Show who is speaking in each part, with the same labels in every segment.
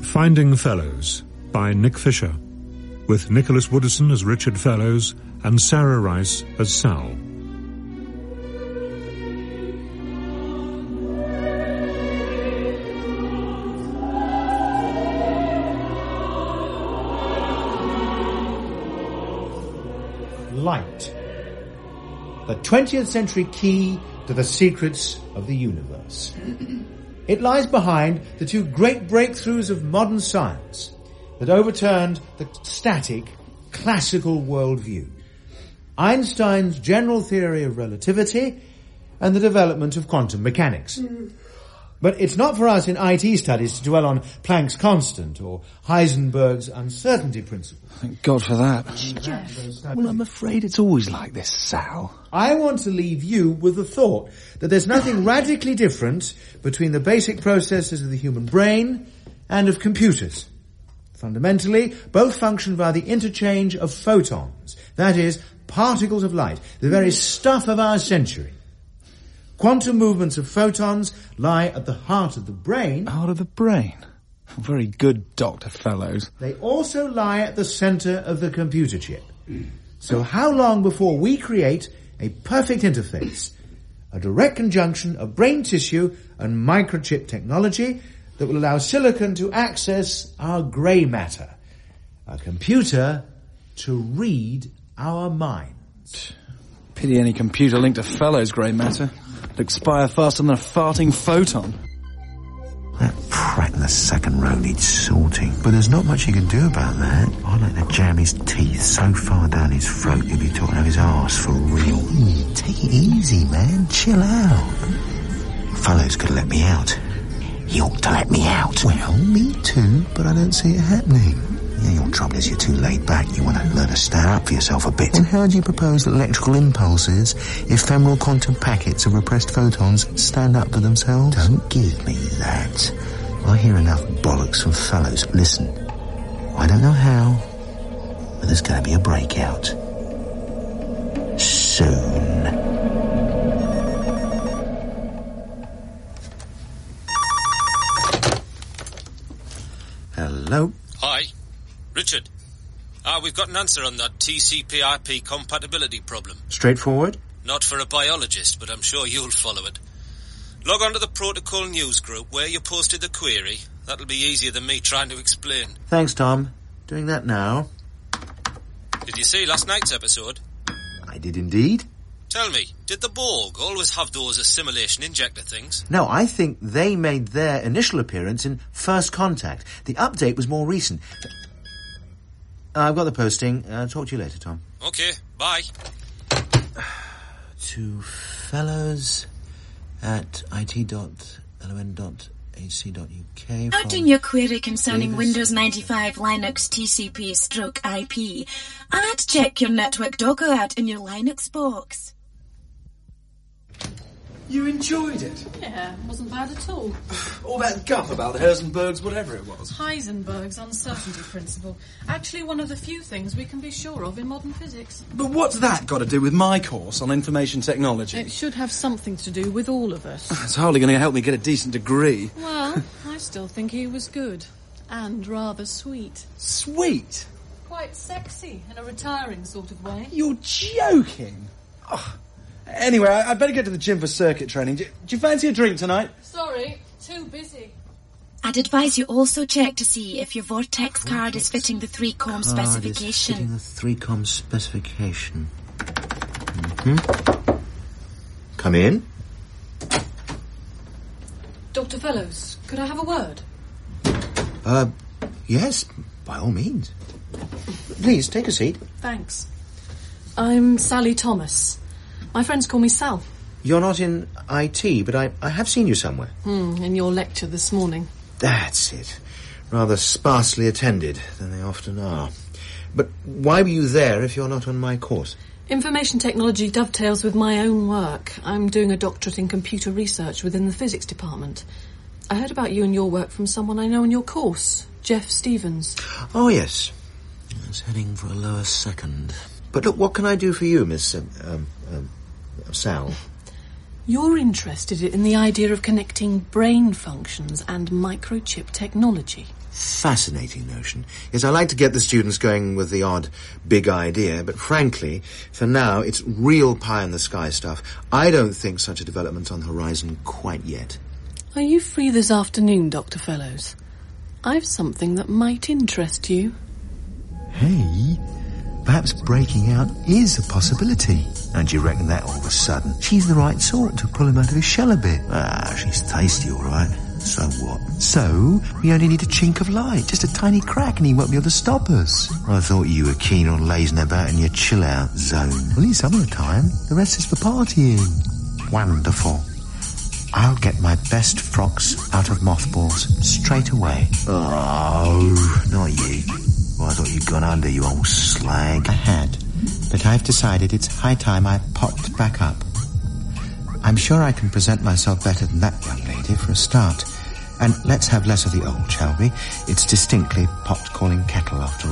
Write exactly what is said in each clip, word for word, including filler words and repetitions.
Speaker 1: Finding Fellows by Nick Fisher, with Nicholas Woodison as Richard Fellows and Sarah Rice as Sal.
Speaker 2: Light. The twentieth century key to the secrets of the universe. It lies behind the two great breakthroughs of modern science that overturned the static, classical worldview. Einstein's general theory of relativity and the development of quantum mechanics. Mm. But it's not for us in I T studies to dwell on Planck's constant or Heisenberg's uncertainty principle.
Speaker 3: Thank God for that. Jeff. Well, I'm afraid it's always like this, Sal.
Speaker 2: I want to leave you with the thought that there's nothing radically different between the basic processes of the human brain and of computers. Fundamentally, both function via the interchange of photons, that is, particles of light, the very stuff of our century. Quantum movements of photons lie at the heart of the brain.
Speaker 3: Heart of the brain? Very good, Doctor Fellows.
Speaker 2: They also lie at the centre of the computer chip. So how long before we create a perfect interface, a direct conjunction of brain tissue and microchip technology that will allow silicon to access our grey matter, a computer to read our minds?
Speaker 3: Pity any computer linked to Fellows' grey matter. It'd expire faster than a farting photon.
Speaker 4: That prat in the second row needs sorting, but there's not much you can do about that. I'd like to jam his teeth so far down his throat he'll be talking out his arse for real. Mm, take it easy, man. Chill out. Fellows could let me out. He ought to let me out. Well, me too, but I don't see it happening. Yeah, your trouble is you're too laid back. You want to learn to stand up for yourself a bit. And how do you propose that electrical impulses, ephemeral quantum packets of repressed photons, stand up for themselves? Don't give me that. I hear enough bollocks from Fellows. Listen, I don't know how, but there's going to be a breakout. Soon. Hello?
Speaker 5: Hi. Richard, ah, we've got an answer on that T C P I P compatibility problem.
Speaker 2: Straightforward?
Speaker 5: Not for a biologist, but I'm sure you'll follow it. Log on to the Protocol News group where you posted the query. That'll be easier than me trying to explain.
Speaker 2: Thanks, Tom. Doing that now.
Speaker 5: Did you see last night's episode?
Speaker 2: I did indeed.
Speaker 5: Tell me, did the Borg always have those assimilation injector things?
Speaker 2: No, I think they made their initial appearance in First Contact. The update was more recent. I've got the posting. I'll talk to you later, Tom.
Speaker 5: Okay, bye.
Speaker 2: To Fellows at it dot l o n dot a c dot u k.
Speaker 6: Adding your query concerning Davis. Windows ninety-five Linux T C P stroke I P. And check your network Docker ad in your Linux box.
Speaker 3: You enjoyed it?
Speaker 7: Yeah, wasn't bad at all.
Speaker 3: All that guff about Heisenberg's whatever it was.
Speaker 7: Heisenberg's uncertainty principle. Actually one of the few things we can be sure of in modern physics.
Speaker 3: But what's that got to do with my course on information technology?
Speaker 7: It should have something to do with all of us.
Speaker 3: It's hardly going to help me get a decent degree.
Speaker 7: Well, I still think he was good. And rather sweet.
Speaker 3: Sweet?
Speaker 7: Quite sexy, in a retiring sort of way.
Speaker 3: You're joking? Oh. Anyway, I'd better get to the gym for circuit training. Do, do you fancy a drink tonight?
Speaker 7: Sorry, too busy.
Speaker 6: I'd advise you also check to see if your Vortex card is fitting the three com specification.
Speaker 4: Fitting the three com specification. Mm-hmm. Come in.
Speaker 7: Doctor Fellows, could I have a word?
Speaker 4: Uh, yes, by all means. Please, take a seat.
Speaker 7: Thanks. I'm Sally Thomas. My friends call me Sal.
Speaker 4: You're not in I T, but I, I have seen you somewhere.
Speaker 7: Hmm, in your lecture this morning.
Speaker 4: That's it. Rather sparsely attended than they often are. But why were you there if you're not on my course?
Speaker 7: Information technology dovetails with my own work. I'm doing a doctorate in computer research within the physics department. I heard about you and your work from someone I know in your course, Jeff Stevens.
Speaker 4: Oh, yes. I was heading for a lower second. But look, what can I do for you, Miss um, um, um, Sal?
Speaker 7: You're interested in the idea of connecting brain functions and microchip technology.
Speaker 4: Fascinating notion. Yes, I like to get the students going with the odd big idea, but frankly, for now, it's real pie-in-the-sky stuff. I don't think such a development's on the horizon quite yet.
Speaker 7: Are you free this afternoon, Doctor Fellows? I've something that might interest you.
Speaker 4: Hey, perhaps breaking out is a possibility. And you reckon that all of a sudden? She's the right sort to pull him out of his shell a bit. Ah, she's tasty, all right. So what? So, we only need a chink of light, just a tiny crack, and he won't be able to stop us. I thought you were keen on lazing about in your chill-out zone. Only some of the time. The rest is for partying. Wonderful. I'll get my best frocks out of mothballs straight away. Oh, not you. Well, I thought you'd gone under, you old slag. I had, but I've decided it's high time I popped back up. I'm sure I can present myself better than that young lady for a start. And let's have less of the old, shall we? It's distinctly pot calling kettle, after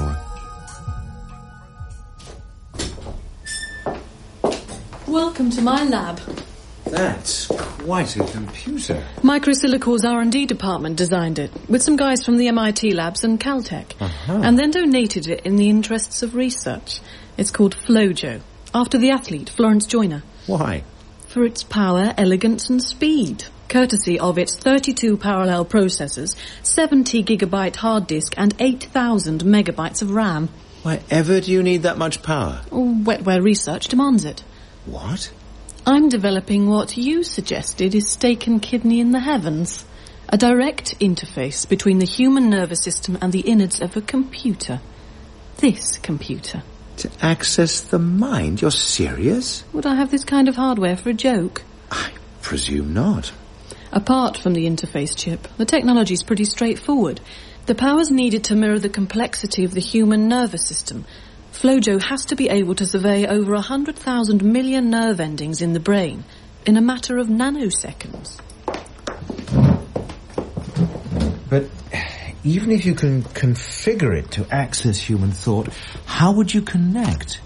Speaker 4: all.
Speaker 7: Welcome to my lab.
Speaker 2: That's quite a computer.
Speaker 7: Microsilicor's R and D department designed it, with some guys from the M I T labs and Caltech,
Speaker 2: Uh-huh.
Speaker 7: and then donated it in the interests of research. It's called Flojo, after the athlete Florence Joyner.
Speaker 2: Why?
Speaker 7: For its power, elegance and speed, courtesy of its thirty-two parallel processors, seventy gigabyte hard disk and eight thousand megabytes of RAM.
Speaker 2: Why ever do you need that much power?
Speaker 7: Wetware research demands it.
Speaker 2: What?
Speaker 7: I'm developing what you suggested is steak and kidney in the heavens. A direct interface between the human nervous system and the innards of a computer. This computer.
Speaker 2: To access the mind? You're serious?
Speaker 7: Would I have this kind of hardware for a joke?
Speaker 2: I presume not.
Speaker 7: Apart from the interface chip, the technology's pretty straightforward. The power's needed to mirror the complexity of the human nervous system. Flojo has to be able to survey over a hundred thousand million nerve endings in the brain in a matter of nanoseconds.
Speaker 2: But even if you can configure it to access human thought, how would you connect?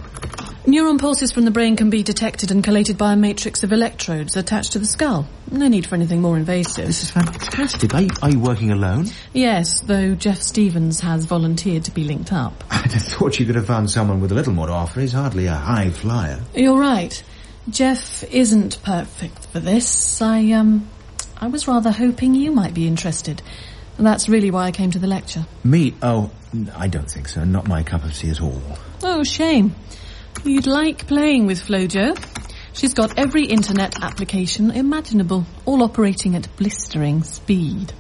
Speaker 7: Neuron pulses from the brain can be detected and collated by a matrix of electrodes attached to the skull. No need for anything more invasive.
Speaker 2: This is fantastic. Are you, are you working alone?
Speaker 7: Yes, though Jeff Stevens has volunteered to be linked up.
Speaker 2: I'd have thought you could have found someone with a little more to offer. He's hardly a high flyer.
Speaker 7: You're right. Jeff isn't perfect for this. I, um, I was rather hoping you might be interested. That's really why I came to the lecture.
Speaker 2: Me? Oh, I don't think so. Not my cup of tea at all.
Speaker 7: Oh, shame. You'd like playing with Flojo. She's got every internet application imaginable, all operating at blistering speed.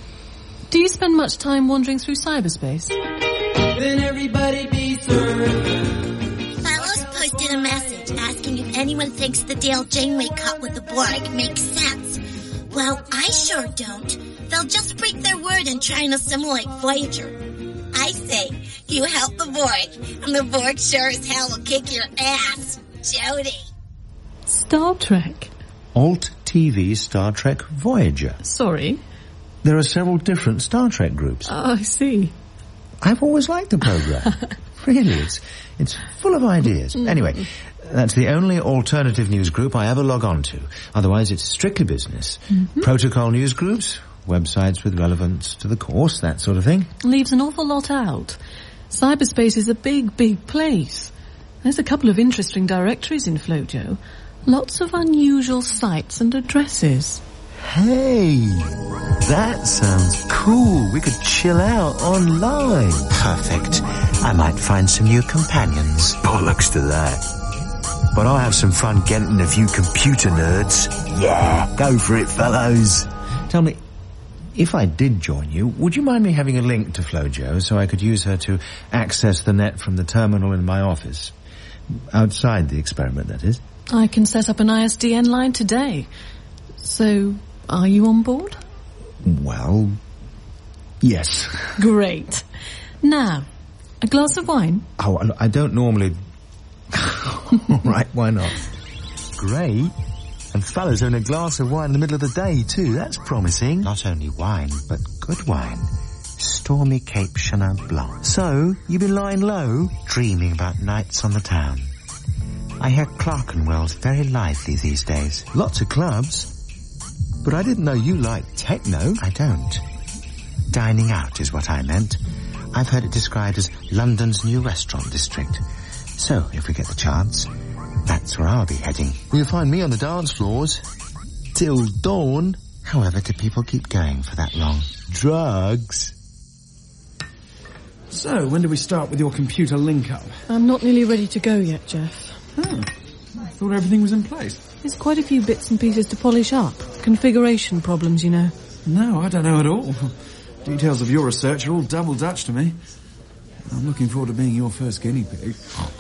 Speaker 7: Do you spend much time wandering through cyberspace?
Speaker 8: Then everybody be served.
Speaker 9: Fellows posted a message asking if anyone thinks the Dale Janeway cut with the Borg makes sense. Well, I sure don't. They'll just break their word and try and assimilate Voyager. I say, you help the Borg, and the Borg sure as hell will kick your ass. Jody.
Speaker 7: Star Trek.
Speaker 2: Alt T V Star Trek Voyager.
Speaker 7: Sorry.
Speaker 2: There are several different Star Trek groups.
Speaker 7: Oh, I see.
Speaker 2: I've always liked the program. Really, it's it's full of ideas. Anyway, that's the only alternative news group I ever log on to. Otherwise, it's strictly business.
Speaker 7: Mm-hmm.
Speaker 2: Protocol news groups, websites with relevance to the course, that sort of thing.
Speaker 7: Leaves an awful lot out. Cyberspace is a big, big place. There's a couple of interesting directories in Flojo. Lots of unusual sites and addresses.
Speaker 4: Hey, that sounds cool. We could chill out online. Perfect. I might find some new companions. Bollocks to that. But I'll have some fun getting a few computer nerds. Yeah, go for it, fellows.
Speaker 2: Tell me, if I did join you, would you mind me having a link to Flojo so I could use her to access the net from the terminal in my office? Outside the experiment, that is.
Speaker 7: I can set up an I S D N line today. So, are you on board?
Speaker 2: Well, yes.
Speaker 7: Great. Now, a glass of wine?
Speaker 2: Oh, I don't normally... All right, why not?
Speaker 4: Great. And fellas having a glass of wine in the middle of the day, too. That's promising. Not only wine, but good wine. Stormy Cape Chenin Blanc. So, you've been lying low, dreaming about nights on the town. I hear Clerkenwell's very lively these days.
Speaker 2: Lots of clubs. But I didn't know you liked techno.
Speaker 4: I don't. Dining out is what I meant. I've heard it described as London's new restaurant district. So, if we get the chance, that's where I'll be heading. You'll find me on the dance floors. Till dawn. However, do people keep going for that long? Drugs.
Speaker 3: So, when do we start with your computer link-up?
Speaker 7: I'm not nearly ready to go yet, Jeff.
Speaker 3: Oh, I thought everything was in place.
Speaker 7: There's quite a few bits and pieces to polish up. Configuration problems, you know.
Speaker 3: No, I don't know at all. Details of your research are all double Dutch to me. I'm looking forward to being your first guinea pig.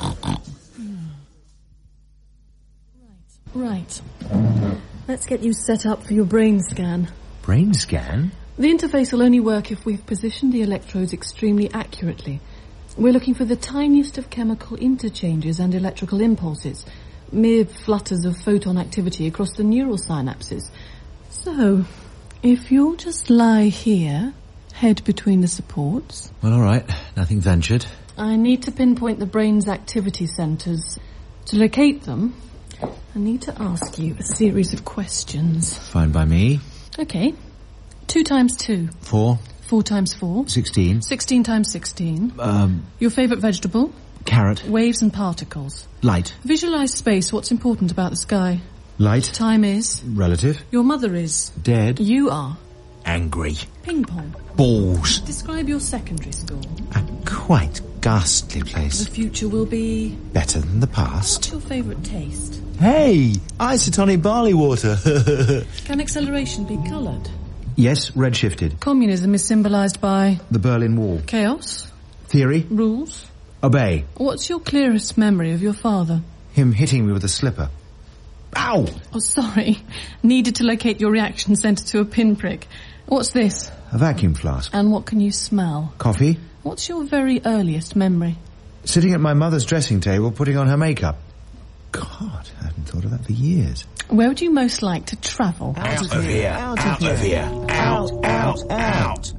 Speaker 7: Right. Let's get you set up for your brain scan.
Speaker 4: Brain scan?
Speaker 7: The interface will only work if we've positioned the electrodes extremely accurately. We're looking for the tiniest of chemical interchanges and electrical impulses, mere flutters of photon activity across the neural synapses. So, if you'll just lie here, head between the supports.
Speaker 4: Well, all right. Nothing ventured.
Speaker 7: I need to pinpoint the brain's activity centres. To locate them, I need to ask you a series of questions.
Speaker 4: Fine by me.
Speaker 7: Okay. Two times two.
Speaker 4: Four.
Speaker 7: Four times four.
Speaker 4: Sixteen.
Speaker 7: Sixteen times sixteen.
Speaker 4: Um...
Speaker 7: Your favourite vegetable?
Speaker 4: Carrot.
Speaker 7: Waves and particles.
Speaker 4: Light.
Speaker 7: Visualise space. What's important about the sky?
Speaker 4: Light.
Speaker 7: Time is?
Speaker 4: Relative.
Speaker 7: Your mother is?
Speaker 4: Dead.
Speaker 7: You are?
Speaker 4: Angry.
Speaker 7: Ping pong.
Speaker 4: Balls.
Speaker 7: Describe your secondary school.
Speaker 4: A quite ghastly place.
Speaker 7: The future will be?
Speaker 4: Better than the past.
Speaker 7: What's your favourite taste?
Speaker 4: Hey! Isotonic barley water.
Speaker 7: Can acceleration be coloured?
Speaker 4: Yes, redshifted.
Speaker 7: Communism is symbolised by?
Speaker 4: The Berlin Wall.
Speaker 7: Chaos?
Speaker 4: Theory?
Speaker 7: Rules?
Speaker 4: Obey.
Speaker 7: What's your clearest memory of your father?
Speaker 4: Him hitting me with a slipper. Ow!
Speaker 7: Oh, sorry. Needed to locate your reaction centre to a pinprick. What's this?
Speaker 4: A vacuum flask.
Speaker 7: And what can you smell?
Speaker 4: Coffee.
Speaker 7: What's your very earliest memory?
Speaker 4: Sitting at my mother's dressing table, putting on her makeup. God, I hadn't thought of that for years.
Speaker 7: Where would you most like to travel?
Speaker 4: Out, out of here. Out, out of here. Out, out, out.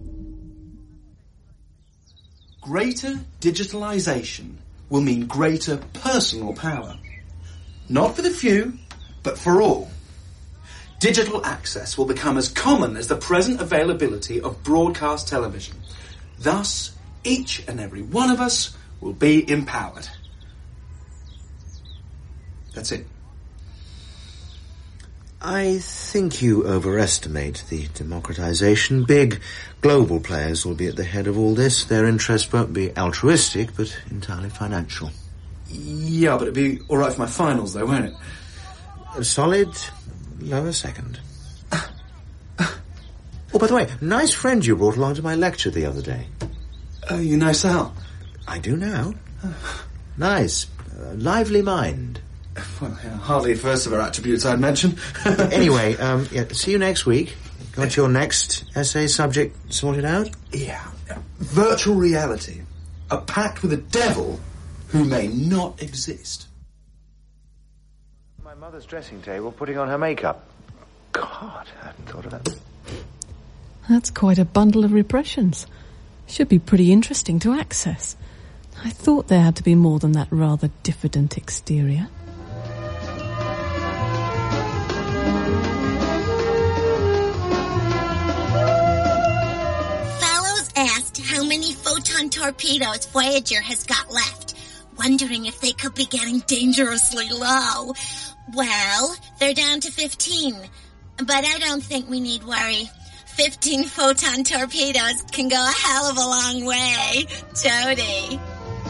Speaker 3: Greater digitalisation will mean greater personal power. Not for the few, but for all. Digital access will become as common as the present availability of broadcast television. Thus, each and every one of us will be empowered. That's it.
Speaker 4: I think you overestimate the democratization. Big global players will be at the head of all this. Their interests won't be altruistic, but entirely financial.
Speaker 3: Yeah, but it'd be all right for my finals, though, won't it?
Speaker 4: A solid lower second. Oh, by the way, nice friend you brought along to my lecture the other day.
Speaker 3: Oh, you know Sal?
Speaker 4: I do now. Nice. Uh, lively mind.
Speaker 3: Well, yeah, hardly a first of her attributes I'd mention.
Speaker 4: Anyway, um, yeah, see you next week. Got your next essay subject sorted out?
Speaker 3: Yeah. Virtual reality. A pact with a devil who may not exist.
Speaker 4: My mother's dressing table, putting on her makeup. God, I hadn't thought of that.
Speaker 7: That's quite a bundle of repressions. Should be pretty interesting to access. I thought there had to be more than that rather diffident exterior.
Speaker 9: Fellows asked how many photon torpedoes Voyager has got left, wondering if they could be getting dangerously low. Well, they're down to fifteen, but I don't think we need worry. Fifteen photon torpedoes can go a hell of a long way, Jody.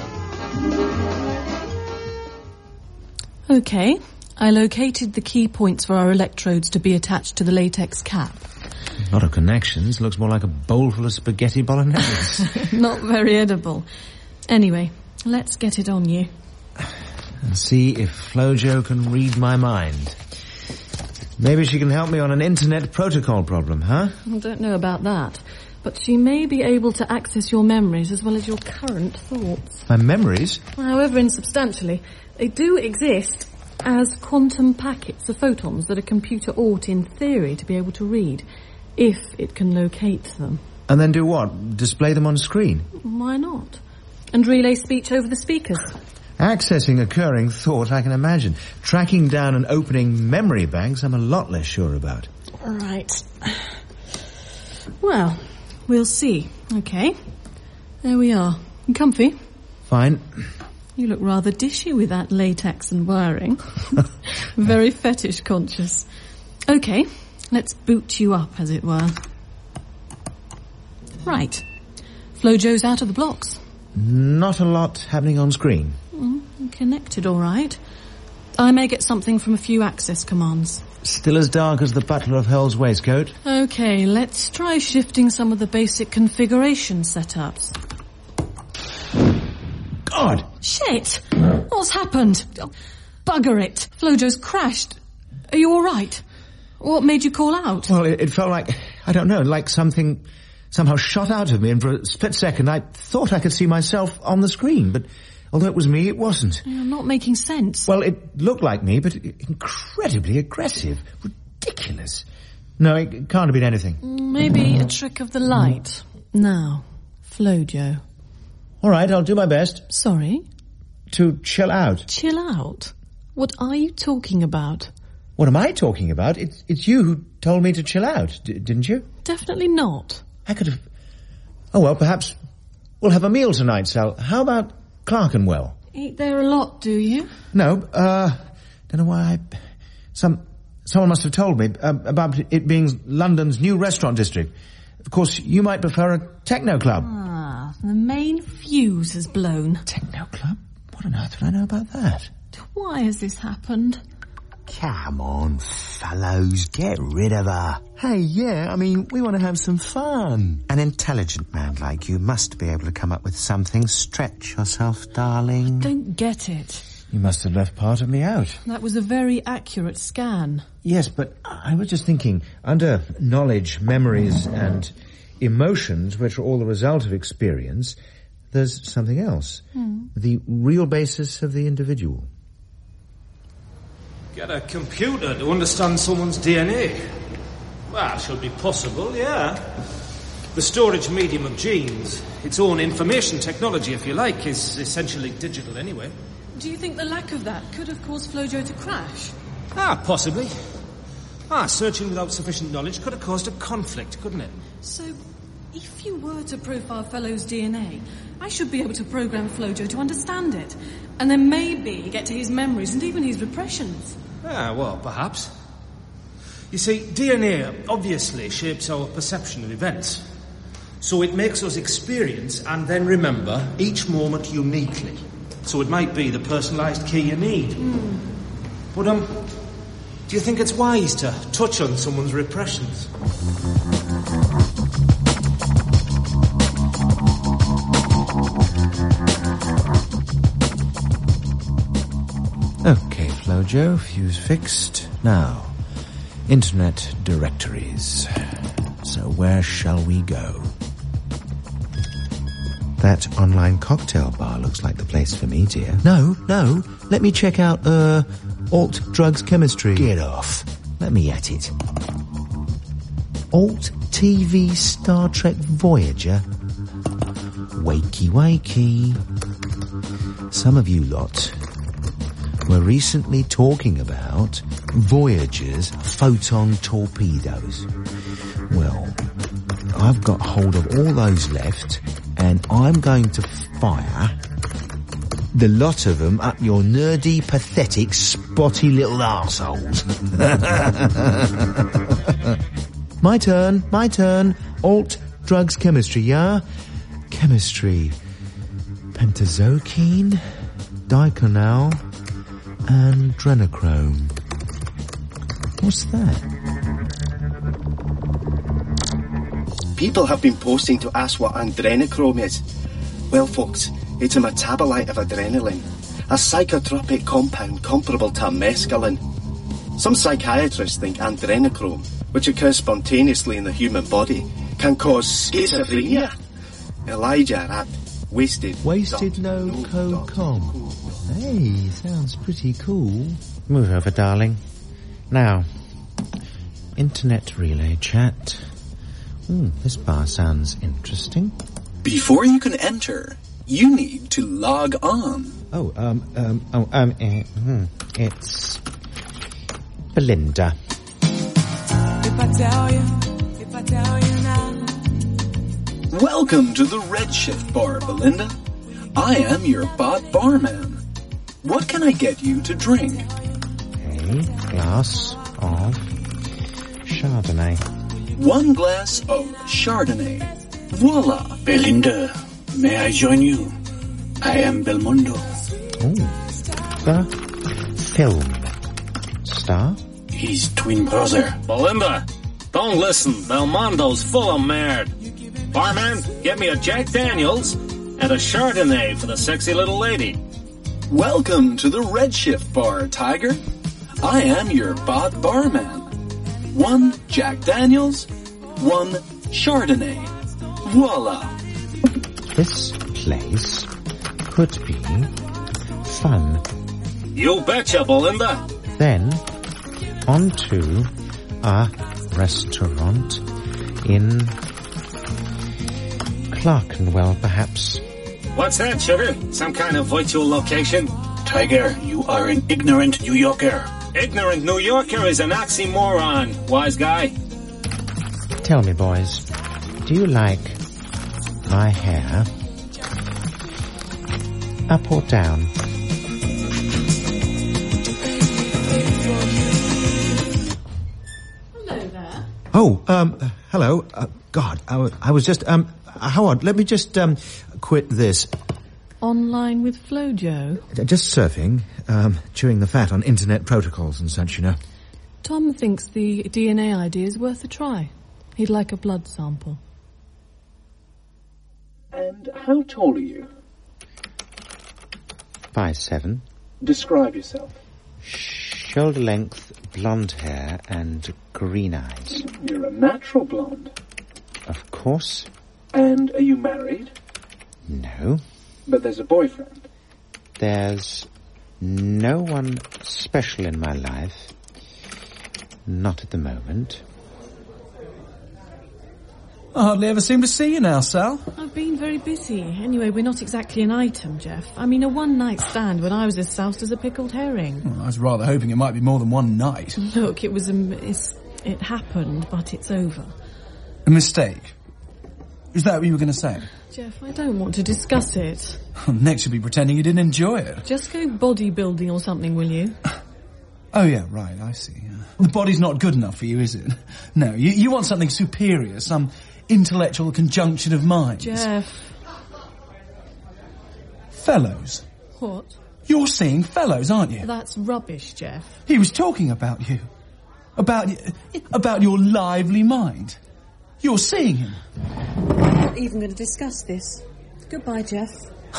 Speaker 7: Okay, I located the key points for our electrodes to be attached to the latex cap.
Speaker 4: A lot of connections. Looks more like a bowl full of spaghetti bolognese.
Speaker 7: Not very edible. Anyway, let's get it on you.
Speaker 4: And see if Flojo can read my mind. Maybe she can help me on an internet protocol problem, huh?
Speaker 7: I don't know about that, but she may be able to access your memories as well as your current thoughts.
Speaker 4: My memories?
Speaker 7: However insubstantially, they do exist as quantum packets of photons that a computer ought, in theory, to be able to read, if it can locate them.
Speaker 4: And then do what? Display them on screen?
Speaker 7: Why not? And relay speech over the speakers.
Speaker 4: Accessing occurring thought, I can imagine. Tracking down and opening memory banks, I'm a lot less sure about.
Speaker 7: Right. Well, We'll see. Okay. There we are. Comfy?
Speaker 2: Fine.
Speaker 7: You look rather dishy with that latex and wiring. Very fetish conscious. Okay, let's boot you up, as it were. Right. Flojo's out of the blocks.
Speaker 2: Not a lot happening on screen.
Speaker 7: Mm, connected all right. I may get something from a few access commands.
Speaker 2: Still as dark as the Butler of Hell's waistcoat.
Speaker 7: Okay, let's try shifting some of the basic configuration setups.
Speaker 2: God!
Speaker 7: Shit! What's happened? Oh, bugger it. Flojo's crashed. Are you all right? What made you call out?
Speaker 2: Well, it, it felt like, I don't know, like something somehow shot out of me, and for a split second I thought I could see myself on the screen, but although it was me, it wasn't.
Speaker 7: You're not making sense.
Speaker 2: Well, it looked like me, but incredibly aggressive. Ridiculous. No, it can't have been anything.
Speaker 7: Maybe a trick of the light. Now, Flojo.
Speaker 2: All right, I'll do my best.
Speaker 7: Sorry?
Speaker 2: To chill out.
Speaker 7: Chill out? What are you talking about?
Speaker 2: What am I talking about? It's, it's you who told me to chill out, d- didn't you?
Speaker 7: Definitely not.
Speaker 2: I could have... Oh, well, perhaps we'll have a meal tonight, Sal. How about Clerkenwell?
Speaker 7: Eat there a lot, do you?
Speaker 2: No, uh... don't know why I... Some... Someone must have told me uh, about it being London's new restaurant district. Of course, you might prefer a techno club.
Speaker 7: Ah, the main fuse has blown.
Speaker 2: Techno club? What on earth would I know about that?
Speaker 7: Why has this happened?
Speaker 4: Come on, fellows, get rid of her. Hey, yeah, I mean, we want to have some fun. An intelligent man like you must be able to come up with something. Stretch yourself, darling.
Speaker 7: Don't get it.
Speaker 2: You must have left part of me out.
Speaker 7: That was a very accurate scan.
Speaker 2: Yes, but I was just thinking, under knowledge, memories, and emotions, which are all the result of experience, there's something else.
Speaker 7: Hmm.
Speaker 2: The real basis of the individual.
Speaker 5: Get a computer to understand someone's D N A? Well, it should be possible, yeah. The storage medium of genes, its own information technology, if you like, is essentially digital anyway.
Speaker 7: Do you think the lack of that could have caused Flojo to crash?
Speaker 5: Ah, possibly. Ah, searching without sufficient knowledge could have caused a conflict, couldn't it?
Speaker 7: So, if you were to profile Fellow's D N A, I should be able to program Flojo to understand it, and then maybe get to his memories and even his repressions.
Speaker 5: Ah, well, perhaps. You see, D N A obviously shapes our perception of events. So it makes us experience and then remember each moment uniquely. So it might be the personalised key you need.
Speaker 7: Mm.
Speaker 5: But, um, do you think it's wise to touch on someone's repressions?
Speaker 2: Okay, Flojo, fuse fixed. Now, internet directories. So where shall we go? That online cocktail bar looks like the place for me, dear. No, no, let me check out, uh, Alt Drugs Chemistry.
Speaker 4: Get off.
Speaker 2: Let me at it. Alt T V Star Trek Voyager. Wakey wakey. Some of you lot were recently talking about Voyager's photon torpedoes. Well, I've got hold of all those left, and I'm going to fire the lot of them up your nerdy, pathetic, spotty little arseholes. My turn, my turn. Alt Drugs Chemistry, yeah? Chemistry. Pentazokine, diconal, and adrenochrome. What's that?
Speaker 10: People have been posting to ask what adrenochrome is. Well, folks, it's a metabolite of adrenaline, a psychotropic compound comparable to mescaline. Some psychiatrists think adrenochrome, which occurs spontaneously in the human body, can cause schizophrenia. Elijah at Wasted.
Speaker 2: Wasted no co com. Hey, sounds pretty cool. Move over, darling. Now, internet relay chat. Hmm, this bar sounds interesting.
Speaker 11: Before you can enter, you need to log on.
Speaker 2: Oh, um, um, oh, um, uh, hmm, it's Belinda.
Speaker 8: If I tell you, if I tell you now,
Speaker 11: Welcome to the Redshift Bar, Belinda. I am your bot barman. What can I get you to drink?
Speaker 4: A glass of Chardonnay.
Speaker 11: One glass of Chardonnay. Voila.
Speaker 12: Belinda, may I join you? I am Belmondo.
Speaker 4: Oh, the film star?
Speaker 12: He's twin brother.
Speaker 13: Belinda, don't listen. Belmondo's full of merd. Barman, get me a Jack Daniels and a Chardonnay for the sexy little lady.
Speaker 11: Welcome to the Redshift Bar, Tiger. I am your bot barman. One Jack Daniels, one Chardonnay. Voila.
Speaker 4: This place could be fun.
Speaker 13: You betcha, Belinda.
Speaker 4: Then, on to a restaurant in Clerkenwell, perhaps.
Speaker 13: What's that, sugar? Some kind of virtual location?
Speaker 12: Tiger, you are an ignorant New Yorker.
Speaker 13: Ignorant New Yorker is an oxymoron, wise guy.
Speaker 4: Tell me, boys, do you like my hair up or down?
Speaker 7: Hello there.
Speaker 2: Oh, um, uh, hello. Uh, God, I, w- I was just, um, how odd. Let me just, um, quit this.
Speaker 7: Online with Flojo.
Speaker 2: Just surfing, um, chewing the fat on internet protocols and such, you know.
Speaker 7: Tom thinks the D N A idea is worth a try. He'd like a blood sample.
Speaker 11: And how tall are you?
Speaker 4: Five seven.
Speaker 11: Describe yourself.
Speaker 4: Shoulder length, blonde hair and green eyes.
Speaker 11: You're a natural blonde.
Speaker 4: Of course.
Speaker 11: And are you married?
Speaker 4: No.
Speaker 11: But there's a boyfriend.
Speaker 4: There's no one special in my life. Not at the moment.
Speaker 14: I hardly ever seem to see you now, Sal.
Speaker 7: I've been very busy. Anyway, we're not exactly an item, Jeff. I mean, a one-night stand when I was as soused as a pickled herring.
Speaker 14: Well, I was rather hoping it might be more than one night.
Speaker 7: Look, it was a... It's, it happened, but it's over.
Speaker 14: A mistake? Is that what you were going to say?
Speaker 7: Jeff, I don't want to discuss it.
Speaker 14: Next you'll be pretending you didn't enjoy it.
Speaker 7: Just go bodybuilding or something, will you?
Speaker 14: Oh, yeah, right, I see. The body's not good enough for you, is it? No, you, you want something superior, some intellectual conjunction of minds.
Speaker 7: Jeff.
Speaker 14: Fellows?
Speaker 7: What?
Speaker 14: You're seeing fellows, aren't you?
Speaker 7: That's rubbish, Jeff.
Speaker 14: He was talking about you. About, about your lively mind. You're seeing him.
Speaker 15: I'm not even going to discuss this. Goodbye, Jeff.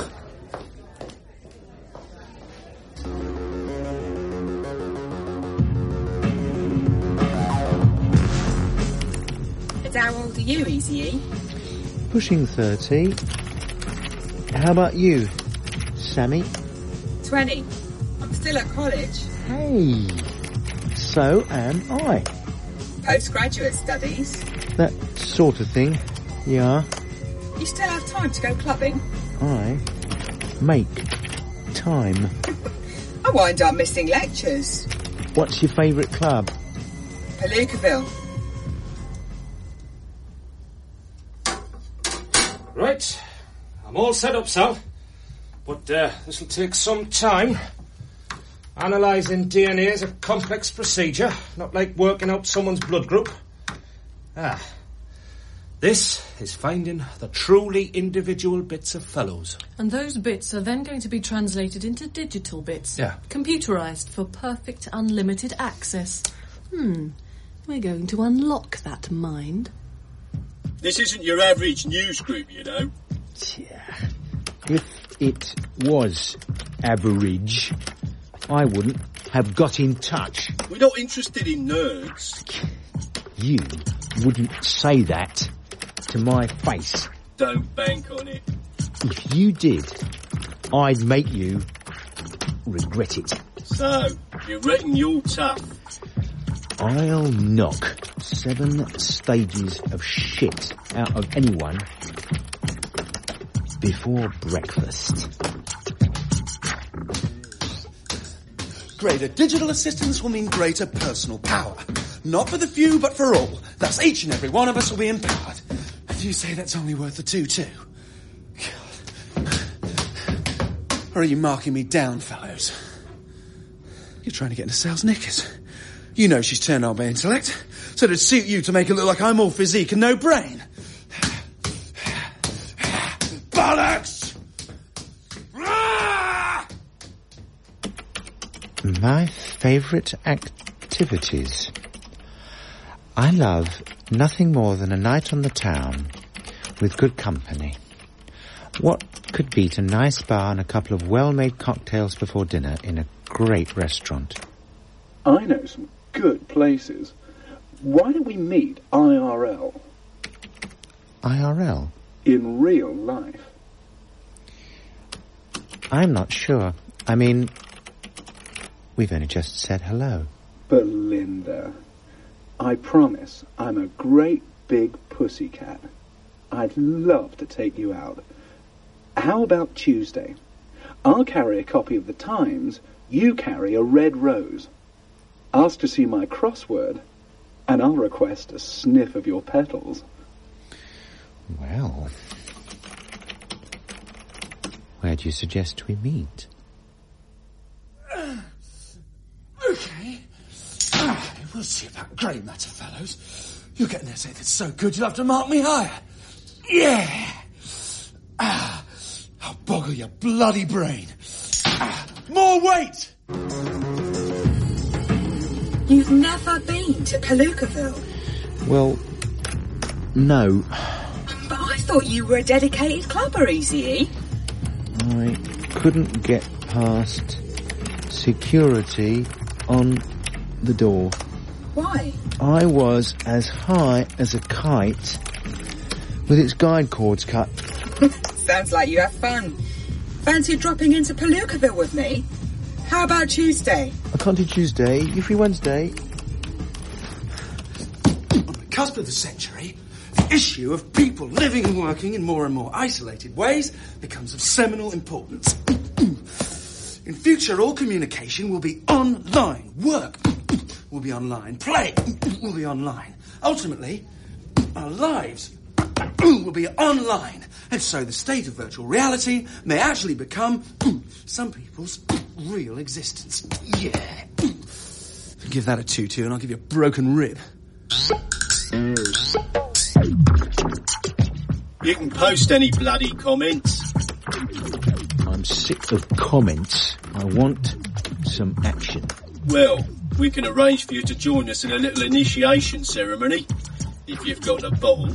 Speaker 16: And how old are you, Easy?
Speaker 4: Pushing thirty. How about you, Sammy?
Speaker 16: Twenty. I'm still at college.
Speaker 4: Hey, so am I.
Speaker 16: Postgraduate studies.
Speaker 4: That sort of thing, yeah.
Speaker 16: You still have time to go clubbing?
Speaker 4: I make time.
Speaker 16: I wind up missing lectures.
Speaker 4: What's your favourite club?
Speaker 16: Palookaville.
Speaker 5: Right, I'm all set up, Sal. But uh, this'll take some time. Analysing D N A is a complex procedure, not like working out someone's blood group. Ah, this is finding the truly individual bits of fellows.
Speaker 7: And those bits are then going to be translated into digital bits.
Speaker 5: Yeah.
Speaker 7: Computerised for perfect unlimited access. Hmm, we're going to unlock that mind.
Speaker 12: This isn't your average news group, you know.
Speaker 4: Yeah. If it was average, I wouldn't have got in touch.
Speaker 12: We're not interested in nerds.
Speaker 4: You wouldn't say that to my face.
Speaker 12: Don't bank on it.
Speaker 4: If you did, I'd make you regret it.
Speaker 12: So, you reckon you're tough?
Speaker 4: I'll knock seven stages of shit out of anyone before breakfast.
Speaker 3: Greater digital assistance will mean greater personal power. Not for the few, but for all. Thus each and every one of us will be empowered. You say that's only worth a two-two? God. Or are you marking me down, fellows? You're trying to get into Sal's knickers. You know she's turned on by intellect, so it'd suit you to make it look like I'm all physique and no brain. Bollocks!
Speaker 4: My favourite activities. I love nothing more than a night on the town with good company. What could beat a nice bar and a couple of well-made cocktails before dinner in a great restaurant?
Speaker 11: I know some good places. Why don't we meet I R L?
Speaker 4: I R L?
Speaker 11: In real life.
Speaker 4: I'm not sure. I mean, we've only just said hello.
Speaker 11: Belinda, I promise I'm a great big pussycat. I'd love to take you out. How about Tuesday? I'll carry a copy of the Times, you carry a red rose. Ask to see my crossword, and I'll request a sniff of your petals.
Speaker 4: Well, where do you suggest we meet?
Speaker 3: Okay. Ah, we'll see about grey matter, fellows. You're getting an essay that's so good you'll have to mark me higher. Yeah! Ah, I'll boggle your bloody brain. Ah, more weight!
Speaker 16: You've never been to Palookaville?
Speaker 4: Well, no.
Speaker 16: But I thought you were a dedicated clubber, Easy.
Speaker 4: I couldn't get past security on the door.
Speaker 16: Why?
Speaker 4: I was as high as a kite with its guide cords cut.
Speaker 16: Sounds like you have fun. Fancy dropping into Palookaville with me? How about Tuesday?
Speaker 4: I can't do Tuesday. You free Wednesday?
Speaker 3: On the cusp of the century, the issue of people living and working in more and more isolated ways becomes of seminal importance. In future, all communication will be online. Work will be online. Play will be online. Ultimately, our lives will be online. And so the state of virtual reality may actually become some people's real existence. Yeah. Give that a two-two and I'll give you a broken rib.
Speaker 10: You can post any bloody comments.
Speaker 4: I'm sick of comments. I want some action.
Speaker 10: Well, we can arrange for you to join us in a little initiation ceremony, if you've got a bottle.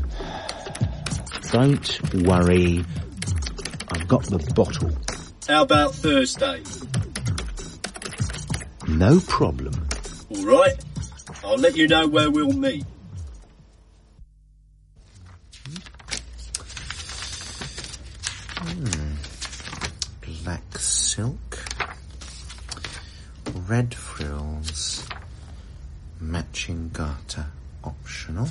Speaker 4: Don't worry. I've got the bottle.
Speaker 10: How about Thursday?
Speaker 4: No problem.
Speaker 10: All right. I'll let you know where we'll meet.
Speaker 4: Hmm. Black silk. Red frills. Matching garter. Optional.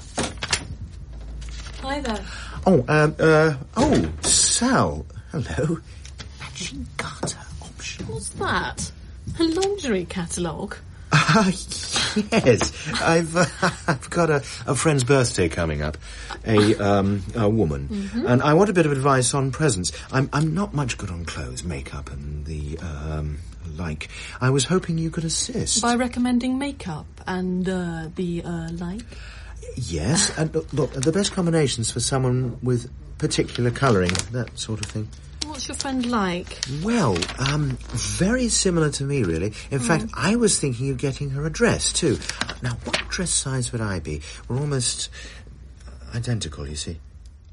Speaker 7: Hi there.
Speaker 4: Oh, um, uh, oh, Sal. Hello. Matching garter. Optional.
Speaker 7: What's that? A lingerie catalogue?
Speaker 4: Ah, uh, yes. I've uh, I've got a, a friend's birthday coming up, a um a woman, mm-hmm. and I want a bit of advice on presents. I'm I'm not much good on clothes, makeup, and the um like. I was hoping you could assist
Speaker 7: by recommending makeup and uh, the uh, like.
Speaker 4: Yes, and look, look, the best combinations for someone with particular colouring, that sort of thing.
Speaker 7: What's your friend like?
Speaker 4: Well, um, very similar to me, really. In mm. fact, I was thinking of getting her a dress, too. Now, what dress size would I be? We're almost identical, you see.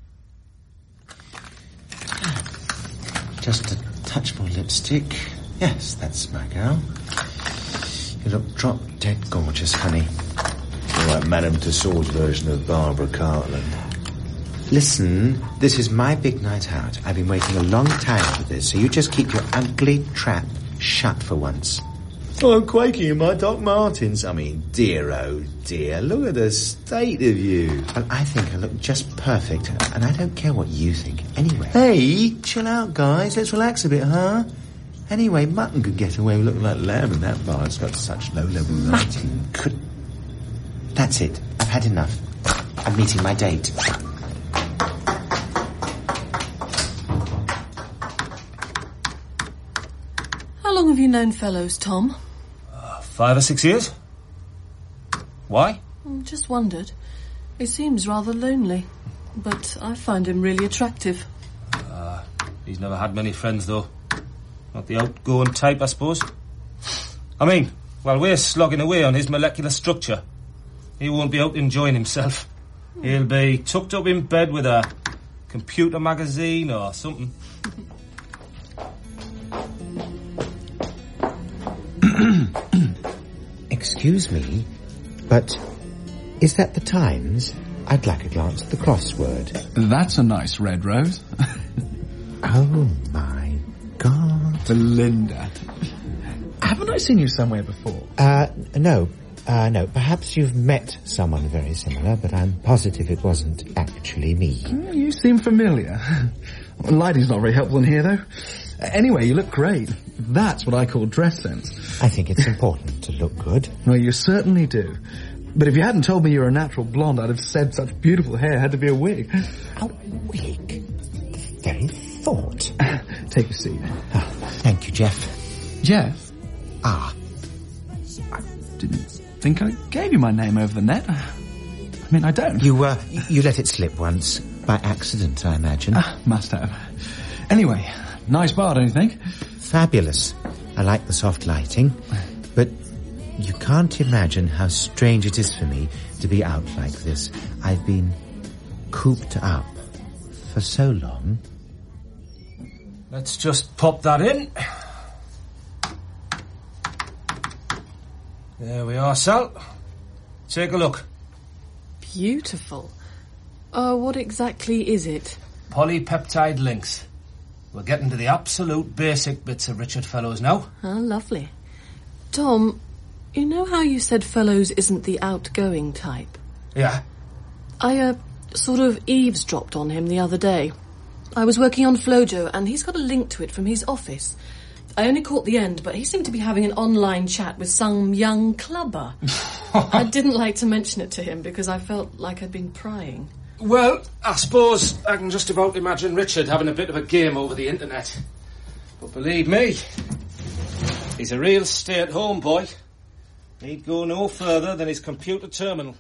Speaker 4: Just a touch more lipstick. Yes, that's my girl. You look drop-dead gorgeous, honey. You're like Madame Tussauds version of Barbara Cartland. Listen, this is my big night out. I've been waiting a long time for this, so you just keep your ugly trap shut for once. Oh, I'm quaking in my Doc Martens. I mean, dear, oh dear, look at the state of you. Well, I think I look just perfect, and I don't care what you think. Anyway. Hey, chill out, guys. Let's relax a bit, huh? Anyway, mutton could get away with looking like lamb in that bar. It's got such low-level lighting. Could... That's it. I've had enough. I'm meeting my date.
Speaker 7: have you known Fellows, Tom?
Speaker 5: Uh, five or six years. Why?
Speaker 7: I just wondered. He seems rather lonely, but I find him really attractive.
Speaker 5: Uh, he's never had many friends, though. Not the outgoing type, I suppose. I mean, while we're slogging away on his molecular structure, he won't be out enjoying himself. He'll be tucked up in bed with a computer magazine or something.
Speaker 4: Excuse me, but is that the Times? I'd like a glance at the crossword.
Speaker 14: That's a nice red rose.
Speaker 4: Oh, my God.
Speaker 14: Belinda. Haven't I seen you somewhere before?
Speaker 4: Uh, no. Uh, no. Perhaps you've met someone very similar, but I'm positive it wasn't actually me.
Speaker 14: Oh, you seem familiar. Lighting's not very helpful in here, though. Anyway, you look great. That's what I call dress sense.
Speaker 4: I think it's important to look good.
Speaker 14: Well, you certainly do. But if you hadn't told me you were a natural blonde, I'd have said such beautiful hair had to be a wig.
Speaker 4: A wig? The very thought.
Speaker 14: Take a seat.
Speaker 4: Oh, thank you, Jeff.
Speaker 14: Jeff?
Speaker 4: Ah.
Speaker 14: I didn't think I gave you my name over the net. I mean, I don't.
Speaker 4: You, uh, you let it slip once. By accident, I imagine.
Speaker 14: Ah, must have. Anyway, nice bar, don't you think?
Speaker 4: Fabulous. I like the soft lighting. But you can't imagine how strange it is for me to be out like this. I've been cooped up for so long.
Speaker 5: Let's just pop that in. There we are, Sal. Take a look.
Speaker 7: Beautiful. Oh, uh, what exactly is it?
Speaker 5: Polypeptide links. We're getting to the absolute basic bits of Richard Fellows now.
Speaker 7: Ah, lovely. Tom, you know how you said Fellows isn't the outgoing type?
Speaker 5: Yeah.
Speaker 7: I, uh, sort of eavesdropped on him the other day. I was working on Flojo, and he's got a link to it from his office. I only caught the end, but he seemed to be having an online chat with some young clubber. I didn't like to mention it to him because I felt like I'd been prying.
Speaker 5: Well, I suppose I can just about imagine Richard having a bit of a game over the internet. But believe me, he's a real stay-at-home boy. He'd go no further than his computer terminal.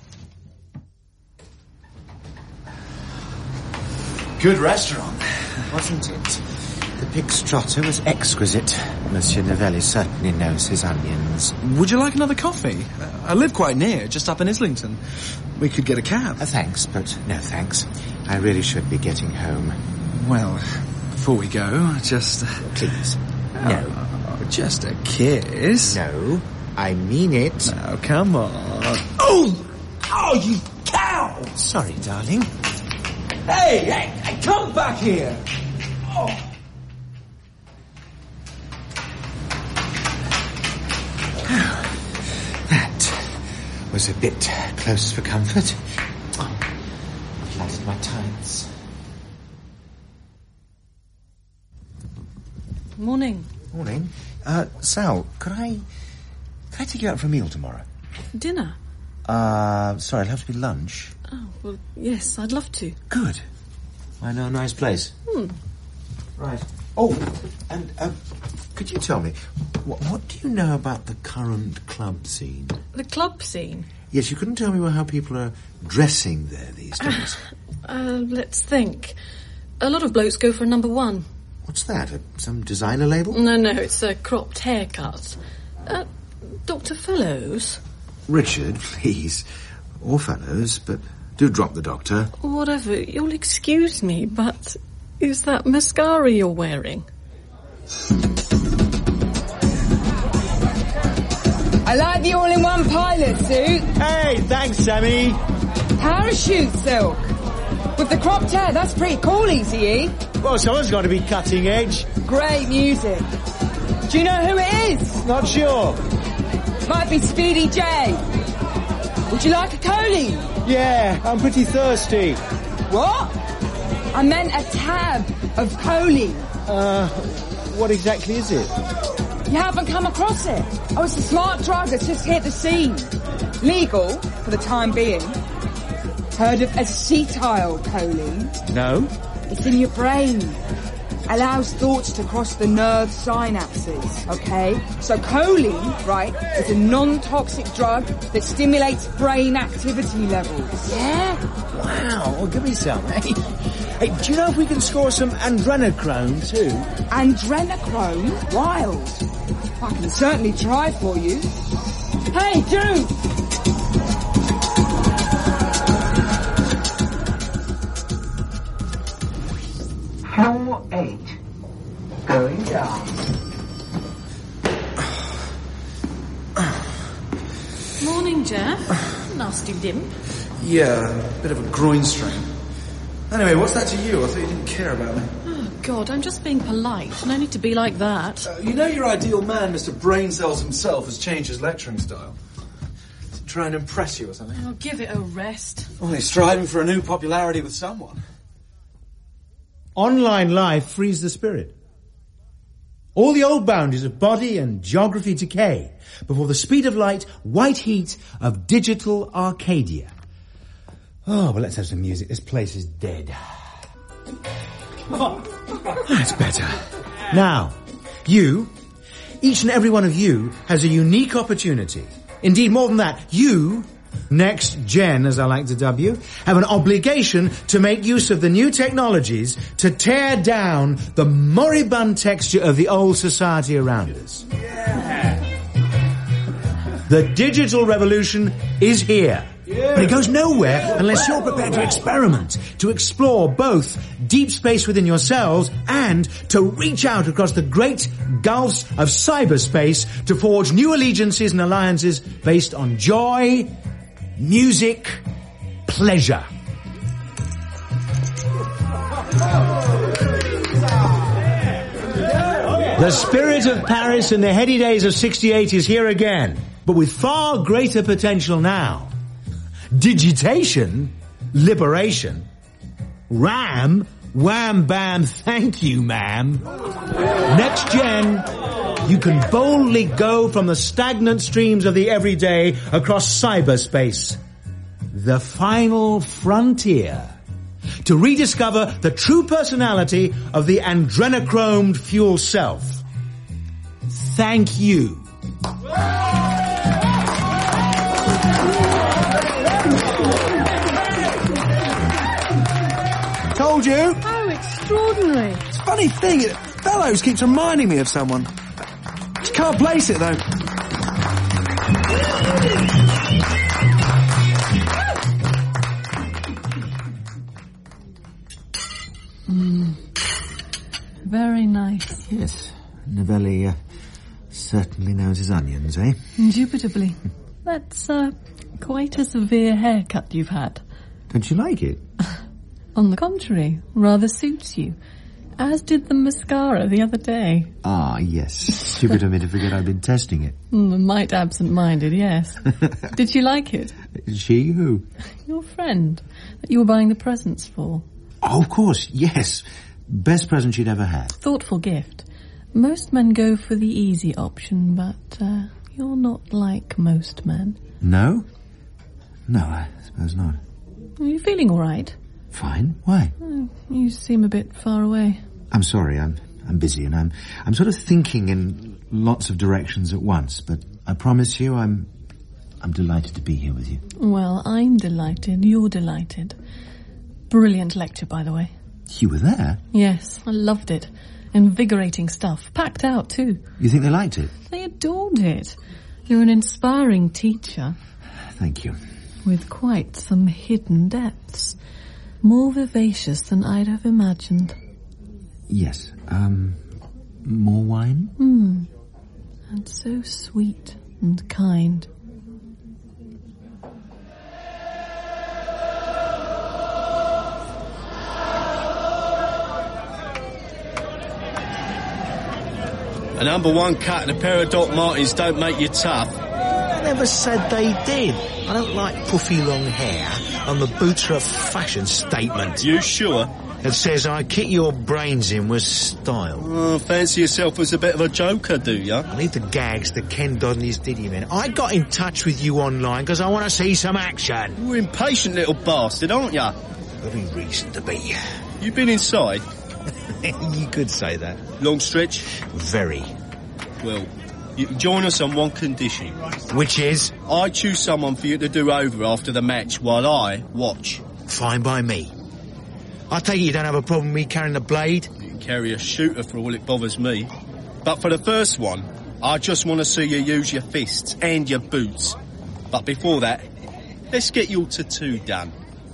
Speaker 2: Good restaurant,
Speaker 4: wasn't it? The pig's trotter was exquisite. Monsieur Novelli certainly knows his onions.
Speaker 14: Would you like another coffee? Uh, I live quite near, just up in Islington. We could get a cab.
Speaker 4: Uh, thanks, but no thanks. I really should be getting home.
Speaker 14: Well, before we go, just...
Speaker 4: Please.
Speaker 14: No. Oh, just a kiss.
Speaker 4: No, I mean it.
Speaker 14: No, come on.
Speaker 2: Oh! Oh, you cow!
Speaker 4: Sorry, darling.
Speaker 2: Hey, hey, hey, come back here! Oh.
Speaker 4: That was a bit close for comfort. Oh, I've lost my tights.
Speaker 7: Morning.
Speaker 4: Morning. Uh, Sal, could I... Could I take you out for a meal tomorrow?
Speaker 7: Dinner?
Speaker 4: Uh, sorry, it'll have to be lunch.
Speaker 7: Oh, well, yes, I'd love to.
Speaker 4: Good. I know a nice place.
Speaker 7: Hmm.
Speaker 4: Right. Oh, and uh, could you tell me, what, what do you know about the current club scene?
Speaker 7: The club scene?
Speaker 4: Yes, you couldn't tell me how people are dressing there these days.
Speaker 7: Uh, uh, let's think. A lot of blokes go for a number one.
Speaker 4: What's that, a, some designer label?
Speaker 7: No, no, it's a cropped haircut. Uh, Doctor Fellows?
Speaker 4: Richard, please. Or Fellows, but do drop the doctor.
Speaker 7: Whatever, you'll excuse me, but is that mascara you're wearing?
Speaker 16: I like the all-in-one pilot suit.
Speaker 2: Hey, thanks, Sammy.
Speaker 16: Parachute silk. With the cropped hair, that's pretty cool, Easy.
Speaker 2: Well, someone's got to be cutting edge.
Speaker 16: Great music. Do you know who it is?
Speaker 2: Not sure.
Speaker 16: Might be Speedy J. Would you like a Coley?
Speaker 2: Yeah, I'm pretty thirsty.
Speaker 16: What? I meant a tab of Coley.
Speaker 2: Uh, what exactly is it?
Speaker 16: You haven't come across it? Oh, it's a smart drug that's just hit the scene. Legal, for the time being. Heard of acetyl choline?
Speaker 2: No.
Speaker 16: It's in your brain. allows thoughts to cross the nerve synapses, okay? So choline, right, is a non-toxic drug that stimulates brain activity levels. Yeah?
Speaker 17: Wow, well, give me some, eh? Hey, do you know if we can score some adrenochrome too?
Speaker 16: Adrenochrome? Wild. I can certainly try for you. Hey, Jude!
Speaker 18: Four eight. Going down.
Speaker 7: Morning, Jeff. Nasty dimp.
Speaker 3: Yeah, a bit of a groin strain. Anyway, what's that to you? I thought you didn't care about me.
Speaker 7: Oh, God, I'm just being polite. No need to be like that.
Speaker 3: Uh, you know your ideal man, Mister Brain Cells himself, has changed his lecturing style. To try and impress you or something.
Speaker 7: Oh, give it a rest.
Speaker 3: Well, he's striving for a new popularity with someone.
Speaker 2: Online life frees the spirit. All the old boundaries of body and geography decay before the speed of light, white heat of digital Arcadia. Oh, well, let's have some music. This place is dead. That's better. Now, you, each and every one of you, has a unique opportunity. Indeed, more than that, you, next gen, as I like to dub you, have an obligation to make use of the new technologies to tear down the moribund texture of the old society around us. The digital revolution is here. But it goes nowhere unless you're prepared to experiment, to explore both deep space within yourselves and to reach out across the great gulfs of cyberspace to forge new allegiances and alliances based on joy, music, pleasure. The spirit of Paris in the heady days of sixty-eight is here again, but with far greater potential now. Digitation, liberation, RAM, wham bam, thank you ma'am. Next gen, you can boldly go from the stagnant streams of the everyday across cyberspace. The final frontier. To rediscover the true personality of the adrenochromed fuel self. Thank you.
Speaker 17: Told you.
Speaker 7: How extraordinary.
Speaker 17: It's a funny thing, it, Fellows keeps reminding me of someone. Just can't place it though.
Speaker 7: Mm. Very nice.
Speaker 4: Yes, Novelli uh, certainly knows his onions, eh?
Speaker 7: Indubitably. That's uh, quite a severe haircut you've had.
Speaker 4: Don't you like it?
Speaker 7: On the contrary, rather suits you. As did the mascara the other day.
Speaker 4: Ah, yes. Stupid of me to forget I've been testing it.
Speaker 7: Mm, might absent-minded, yes. Did you like it?
Speaker 4: She who?
Speaker 7: Your friend that you were buying the presents for.
Speaker 4: Oh, of course, yes. Best present she'd ever had.
Speaker 7: Thoughtful gift. Most men go for the easy option, but uh, you're not like most men.
Speaker 4: No? No, I suppose not.
Speaker 7: Are you feeling all right?
Speaker 4: Fine. Why?
Speaker 7: Oh, you seem a bit far away.
Speaker 4: I'm sorry, I'm I'm busy and I'm I'm sort of thinking in lots of directions at once, but I promise you I'm I'm delighted to be here with you.
Speaker 7: Well, I'm delighted. You're delighted. Brilliant lecture, by the way.
Speaker 4: You were there?
Speaker 7: Yes, I loved it. Invigorating stuff. Packed out, too.
Speaker 4: You think they liked it?
Speaker 7: They adored it. You're an inspiring teacher.
Speaker 4: Thank you.
Speaker 7: With quite some hidden depths. More vivacious than I'd have imagined.
Speaker 4: Yes. Um, more wine?
Speaker 7: Hmm. And so sweet and kind.
Speaker 19: A number one cut and a pair of Doc Martens don't make you tough.
Speaker 17: I never said they did. I don't like puffy long hair, and the boots are a fashion statement.
Speaker 19: You sure?
Speaker 17: It says I kick your brains in with style.
Speaker 19: Oh, fancy yourself as a bit of a joker, do ya?
Speaker 17: I need the gags that Ken Dodney's did him in. I got in touch with you online because I want to see some action.
Speaker 19: You're an impatient little bastard, aren't ya?
Speaker 17: Every reason to be.
Speaker 19: You been inside?
Speaker 17: You could say that.
Speaker 19: Long stretch?
Speaker 17: Very.
Speaker 19: Well, you can join us on one condition.
Speaker 17: Which is?
Speaker 19: I choose someone for you to do over after the match while I watch.
Speaker 17: Fine by me. I take it you don't have a problem with me carrying the blade?
Speaker 19: You can carry a shooter for all it bothers me. But for the first one, I just want to see you use your fists and your boots. But before that, let's get your tattoo done.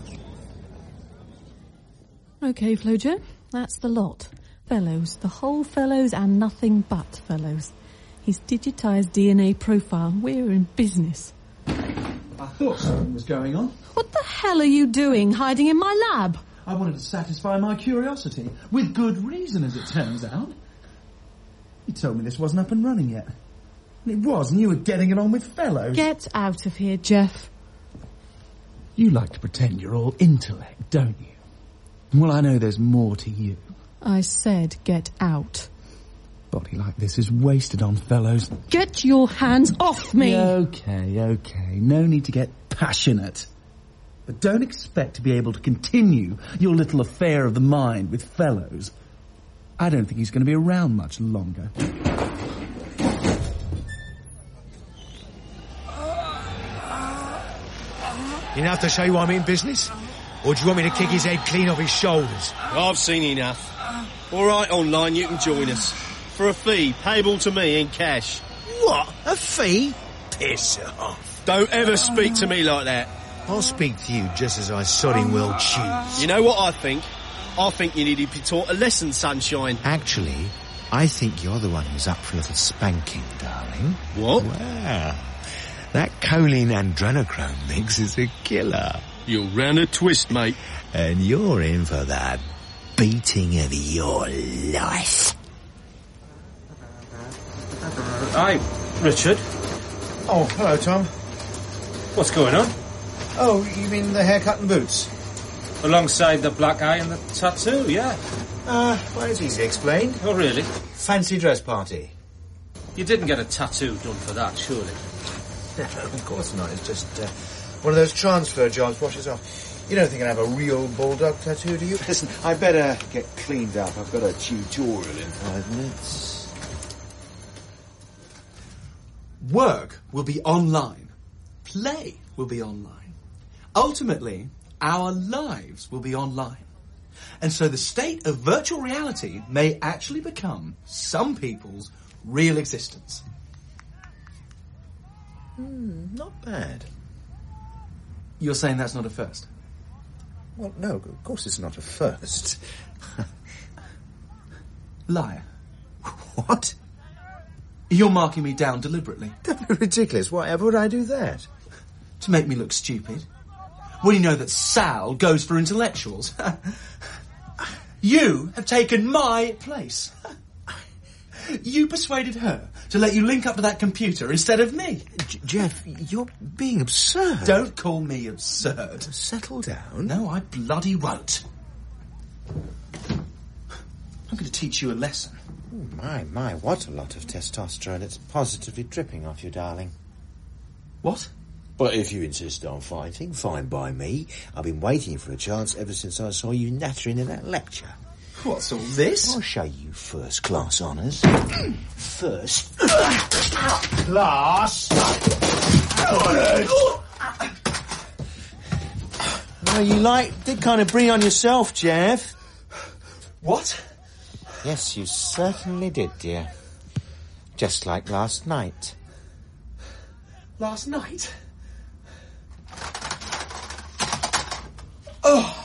Speaker 7: OK, Flojo, that's the lot. Fellows, the whole Fellows and nothing but Fellows. His digitised D N A profile. We're in business.
Speaker 14: I thought something was going on.
Speaker 7: What the hell are you doing, hiding in my lab?
Speaker 14: I wanted to satisfy my curiosity. With good reason, as it turns out. You told me this wasn't up and running yet. And it was, and you were getting it on with Fellows.
Speaker 7: Get out of here, Jeff.
Speaker 14: You like to pretend you're all intellect, don't you? Well, I know there's more to you.
Speaker 7: I said get out.
Speaker 14: Body like this is wasted on Fellows.
Speaker 7: Get your hands off me!
Speaker 14: OK, OK. No need to get passionate. But don't expect to be able to continue your little affair of the mind with Fellows. I don't think he's going to be around much longer.
Speaker 17: Enough to show you I'm in business? Or do you want me to kick his head clean off his shoulders?
Speaker 19: I've seen enough. All right, online, you can join us. For a fee, payable to me in cash.
Speaker 17: What? A fee? Piss off.
Speaker 19: Don't ever speak to me like that.
Speaker 17: I'll speak to you just as I sodding well choose.
Speaker 19: You know what I think? I think you need to be taught a lesson, sunshine.
Speaker 4: Actually, I think you're the one who's up for a little spanking, darling.
Speaker 19: What?
Speaker 4: Well, that choline adrenochrome mix is a killer.
Speaker 19: You're round a twist, mate.
Speaker 4: And you're in for that beating of your life.
Speaker 5: Hi, Richard.
Speaker 2: Oh, hello, Tom.
Speaker 5: What's going on?
Speaker 2: Oh, you mean the haircut and boots?
Speaker 5: Alongside the black eye and the tattoo, yeah.
Speaker 2: Uh, well, it's easy explained.
Speaker 5: Oh, really?
Speaker 2: Fancy dress party.
Speaker 5: You didn't get a tattoo done for that, surely?
Speaker 2: No, of course not. It's just uh, one of those transfer jobs washes off. You don't think I'd have a real bulldog tattoo, do you? Listen, I better get cleaned up. I've got a tutorial in five minutes.
Speaker 3: Work will be online. Play will be online. Ultimately, our lives will be online. And so the state of virtual reality may actually become some people's real existence.
Speaker 2: Hmm, not bad.
Speaker 3: You're saying that's not a first?
Speaker 2: Well, no, of course it's not a first.
Speaker 3: Liar.
Speaker 2: What?
Speaker 3: You're marking me down deliberately.
Speaker 2: Don't be ridiculous. Why ever would I do that?
Speaker 3: To make me look stupid. Well, you know that Sal goes for intellectuals. You have taken my place. You persuaded her to let you link up to that computer instead of me.
Speaker 2: J- Jeff, you're being absurd.
Speaker 3: Don't call me absurd.
Speaker 2: Settle down.
Speaker 3: No, I bloody won't. I'm going to teach you a lesson.
Speaker 4: Oh, my, my, what a lot of testosterone. It's positively dripping off you, darling.
Speaker 3: What?
Speaker 4: But if you insist on fighting, fine by me. I've been waiting for a chance ever since I saw you nattering in that lecture.
Speaker 3: What's all this?
Speaker 4: I'll show you first-class honours. First...
Speaker 2: Class! Well, you like, did kind of bring on yourself, Jeff.
Speaker 3: What?
Speaker 4: Yes, you certainly did, dear. Just like last night.
Speaker 3: Last night? Oh!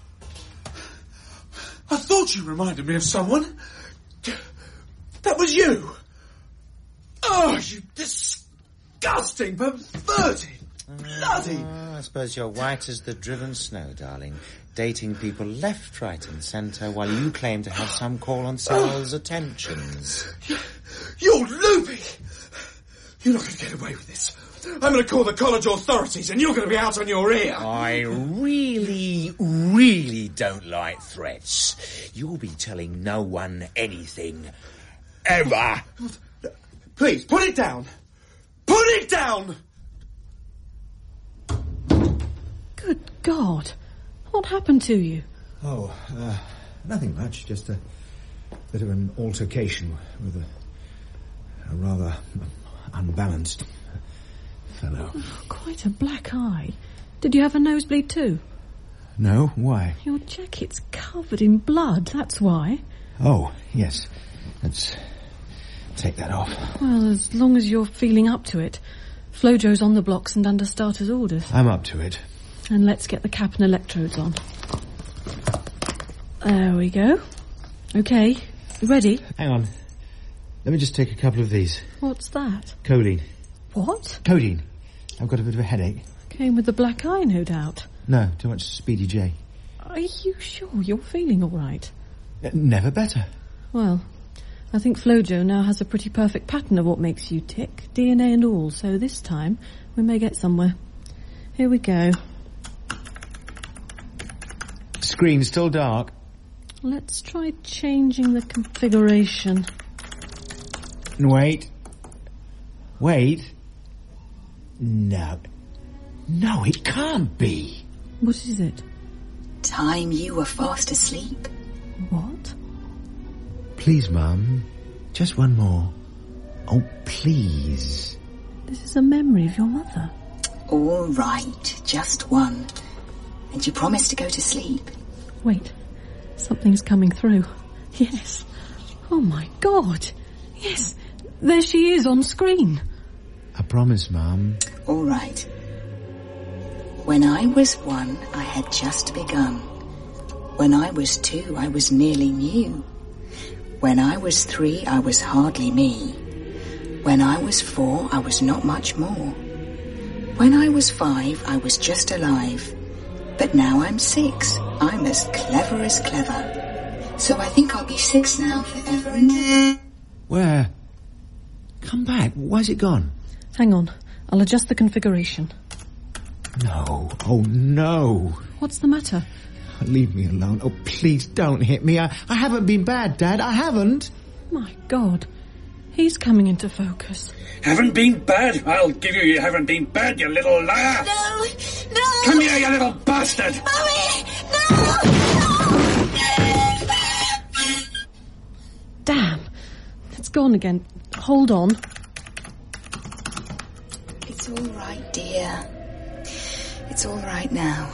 Speaker 3: I thought you reminded me of someone. That was you. Oh, you disgusting, perverted, bloody...
Speaker 4: Oh, I suppose you're white as the driven snow, darling. Dating people left, right and centre while you claim to have some call on Sal's attentions.
Speaker 3: You're loopy. You're not going to get away with this. I'm going to call the college authorities and you're going to be out on your ear.
Speaker 4: I really, really don't like threats. You'll be telling no one anything. Ever.
Speaker 3: Please, put it down. Put it down!
Speaker 7: Good God. What happened to you?
Speaker 2: Oh, uh, nothing much. Just a bit of an altercation with a, a rather unbalanced fellow.
Speaker 7: Oh, quite a black eye. Did you have a nosebleed too?
Speaker 2: No, why?
Speaker 7: Your jacket's covered in blood, that's why.
Speaker 2: Oh, yes. Let's take that off.
Speaker 7: Well, as long as you're feeling up to it. Flojo's on the blocks and under starter's orders.
Speaker 2: I'm up to it.
Speaker 7: And let's get the cap and electrodes on. There we go. Okay, ready?
Speaker 2: Hang on. Let me just take a couple of these.
Speaker 7: What's that?
Speaker 2: Codeine.
Speaker 7: What?
Speaker 2: Codeine. I've got a bit of a headache.
Speaker 7: Came with the black eye, no doubt.
Speaker 2: No, too much Speedy J.
Speaker 7: Are you sure you're feeling all right?
Speaker 2: Uh, never better.
Speaker 7: Well, I think Flojo now has a pretty perfect pattern of what makes you tick, D N A and all, so this time we may get somewhere. Here we go.
Speaker 2: Screen still dark.
Speaker 7: Let's try changing the configuration.
Speaker 2: Wait. Wait. No. No, it can't be.
Speaker 7: What is it?
Speaker 20: Time you were fast asleep.
Speaker 7: What?
Speaker 2: Please, Mum. Just one more. Oh, please.
Speaker 7: This is a memory of your mother.
Speaker 20: All right, just one. And you promised to go to sleep.
Speaker 7: Wait. Something's coming through. Yes. Oh, my God. Yes. There she is on screen.
Speaker 2: I promise, Mum.
Speaker 20: All right. When I was one, I had just begun. When I was two, I was nearly new. When I was three, I was hardly me. When I was four, I was not much more. When I was five, I was just alive. But now I'm six. I'm as clever as clever. So I think I'll be six now forever and ever.
Speaker 2: Where? Come back. Why's it gone?
Speaker 7: Hang on. I'll adjust the configuration.
Speaker 2: No. Oh, no.
Speaker 7: What's the matter?
Speaker 2: Leave me alone. Oh, please don't hit me. I, I haven't been bad, Dad. I haven't.
Speaker 7: My God. He's coming into focus.
Speaker 12: Haven't been bad? I'll give you you haven't been bad, you little liar.
Speaker 9: No, no.
Speaker 12: Come here, you little bastard.
Speaker 9: Mommy, no,
Speaker 7: no. Damn. It's gone again. Hold on.
Speaker 20: It's all right, dear. It's all right now.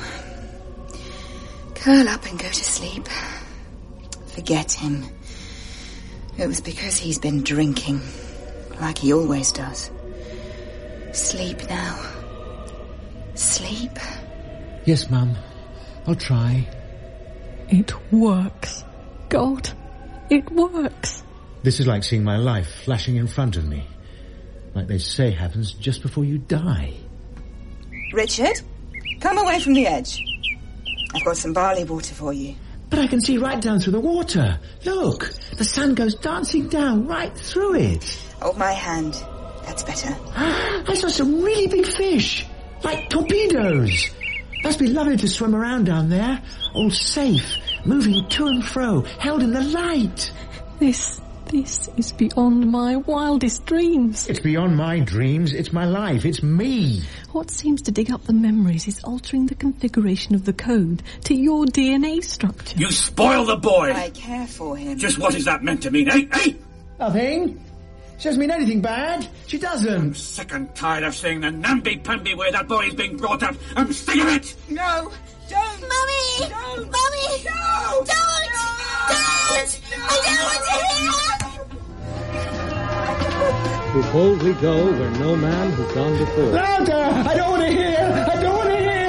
Speaker 20: Curl up and go to sleep. Forget him. It was because he's been drinking, like he always does. Sleep now. Sleep.
Speaker 2: Yes, Mum. I'll try.
Speaker 7: It works. God, it works.
Speaker 2: This is like seeing my life flashing in front of me. Like they say happens just before you die.
Speaker 16: Richard, come away from the edge. I've got some barley water for you.
Speaker 4: But I can see right down through the water. Look, the sun goes dancing down right through it.
Speaker 16: Hold my hand. That's better.
Speaker 4: I saw some really big fish, like torpedoes. Must be lovely to swim around down there, all safe, moving to and fro, held in the light.
Speaker 7: This, this is beyond my wildest dreams.
Speaker 2: It's beyond my dreams. It's my life. It's me.
Speaker 7: What seems to dig up the memories is altering the configuration of the code to your D N A structure.
Speaker 12: You spoil the boy.
Speaker 16: I care for him.
Speaker 12: Just what is that meant to mean, eh? Eh?
Speaker 2: Nothing. She doesn't mean anything bad. She doesn't.
Speaker 12: I'm sick and tired of seeing the namby-pamby way that boy is being brought up. I'm sick of it.
Speaker 16: No, don't.
Speaker 9: Mummy!
Speaker 16: Don't.
Speaker 9: Mummy!
Speaker 16: No.
Speaker 9: Don't! Don't! I don't want to hear!
Speaker 13: To boldly go where no man has gone before.
Speaker 2: Louder! I don't want to hear! I don't want to hear!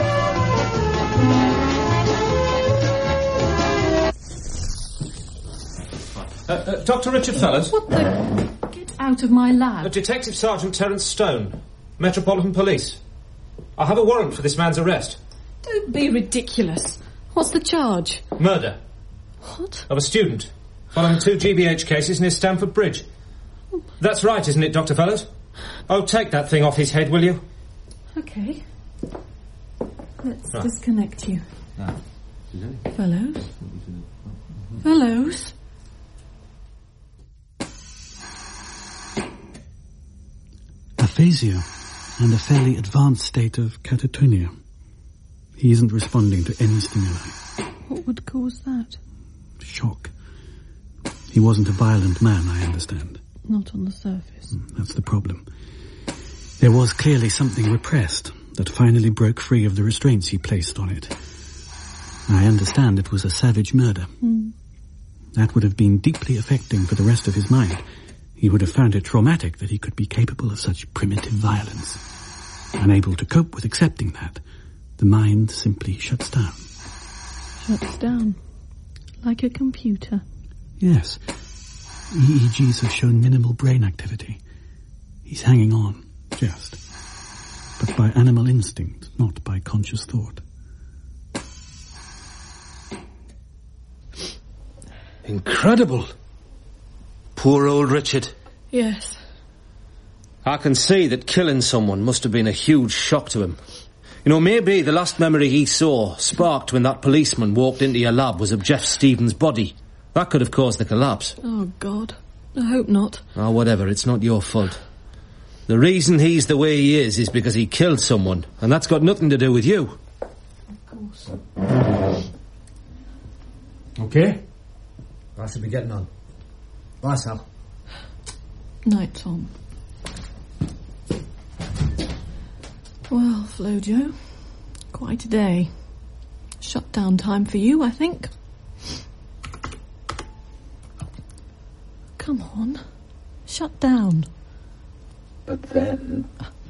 Speaker 5: Uh, uh, Doctor Richard Fellows?
Speaker 7: What the... Get out of my lab.
Speaker 5: Uh, Detective Sergeant Terence Stone, Metropolitan Police. I have a warrant for this man's arrest.
Speaker 7: Don't be ridiculous. What's the charge?
Speaker 5: Murder.
Speaker 7: What?
Speaker 5: Of a student, following two G B H cases near Stamford Bridge. That's right, isn't it, Doctor Fellows? Oh, take that thing off his head, will you?
Speaker 7: Okay. Let's
Speaker 5: Right.
Speaker 7: disconnect you. Fellows? Fellows?
Speaker 21: Aphasia and a fairly advanced state of catatonia. He isn't responding to any stimuli.
Speaker 7: What would cause that?
Speaker 21: Shock. He wasn't a violent man, I understand.
Speaker 7: Not on the surface.
Speaker 21: That's the problem. There was clearly something repressed that finally broke free of the restraints he placed on it. I understand it was a savage murder.
Speaker 7: Mm.
Speaker 21: That would have been deeply affecting for the rest of his mind. He would have found it traumatic that he could be capable of such primitive violence. Unable to cope with accepting that, the mind simply shuts down.
Speaker 7: Shuts down. Like a computer.
Speaker 21: Yes. E E Gs have shown minimal brain activity. He's hanging on, just. But by animal instinct, not by conscious thought.
Speaker 5: Incredible. Poor old Richard.
Speaker 7: Yes.
Speaker 5: I can see that killing someone must have been a huge shock to him. You know, maybe the last memory he saw, sparked when that policeman walked into your lab, was of Jeff Stevens' body. That could have caused the collapse.
Speaker 7: Oh, God. I hope not.
Speaker 5: Oh, whatever, it's not your fault. The reason he's the way he is is because he killed someone, and that's got nothing to do with you.
Speaker 7: Of course.
Speaker 2: Okay.
Speaker 5: I should be getting on. Bye, Sal.
Speaker 7: Night, Tom. Well, Flojo, quite a day. Shutdown time for you, I think. Come on. Shut down.
Speaker 4: But then...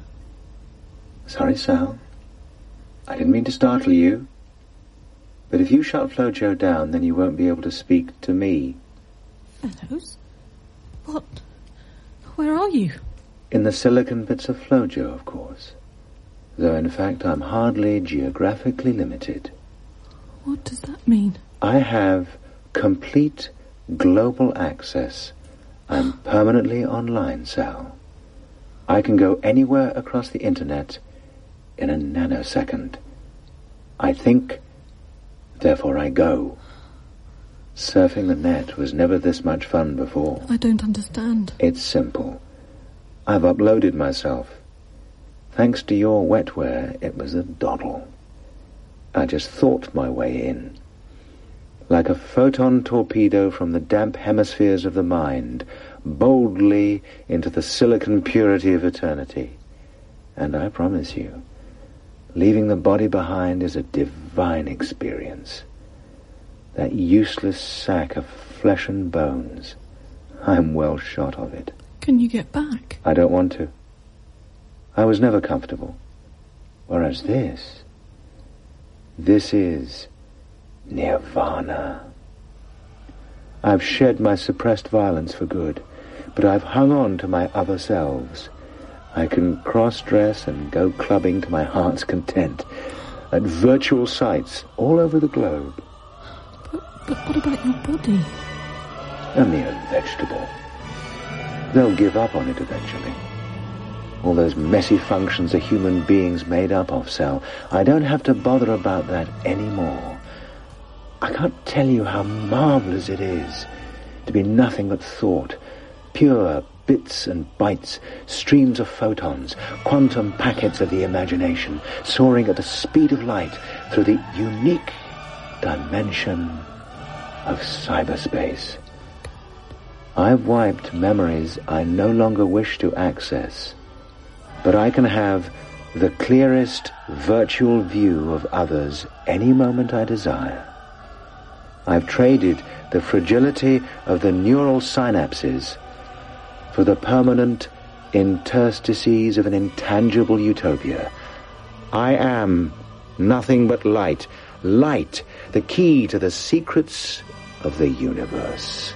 Speaker 4: Sorry, Sal. I didn't mean to startle you. But if you shut Flojo down, then you won't be able to speak to me.
Speaker 7: Fellows? What? Where are you?
Speaker 4: In the silicon bits of Flojo, of course. Though, in fact, I'm hardly geographically limited.
Speaker 7: What does that mean?
Speaker 4: I have complete global access. I'm permanently online, Sal. I can go anywhere across the internet in a nanosecond. I think, therefore I go. Surfing the net was never this much fun before.
Speaker 7: I don't understand.
Speaker 4: It's simple. I've uploaded myself. Thanks to your wetware, it was a doddle. I just thought my way in. Like a photon torpedo from the damp hemispheres of the mind, boldly into the silicon purity of eternity. And I promise you, leaving the body behind is a divine experience. That useless sack of flesh and bones, I'm well shot of it.
Speaker 7: Can you get back?
Speaker 4: I don't want to. I was never comfortable. Whereas this, this is nirvana. I've shed my suppressed violence for good, but I've hung on to my other selves. I can cross-dress and go clubbing to my heart's content at virtual sites all over the globe.
Speaker 7: But, but what about your body?
Speaker 4: A mere vegetable. They'll give up on it eventually. All those messy functions a human being's made up of, Sal. I don't have to bother about that anymore. I can't tell you how marvelous it is to be nothing but thought, pure bits and bytes, streams of photons, quantum packets of the imagination, soaring at the speed of light through the unique dimension of cyberspace. I've wiped memories I no longer wish to access, but I can have the clearest virtual view of others any moment I desire. I've traded the fragility of the neural synapses for the permanent interstices of an intangible utopia. I am nothing but light. Light, the key to the secrets of the universe.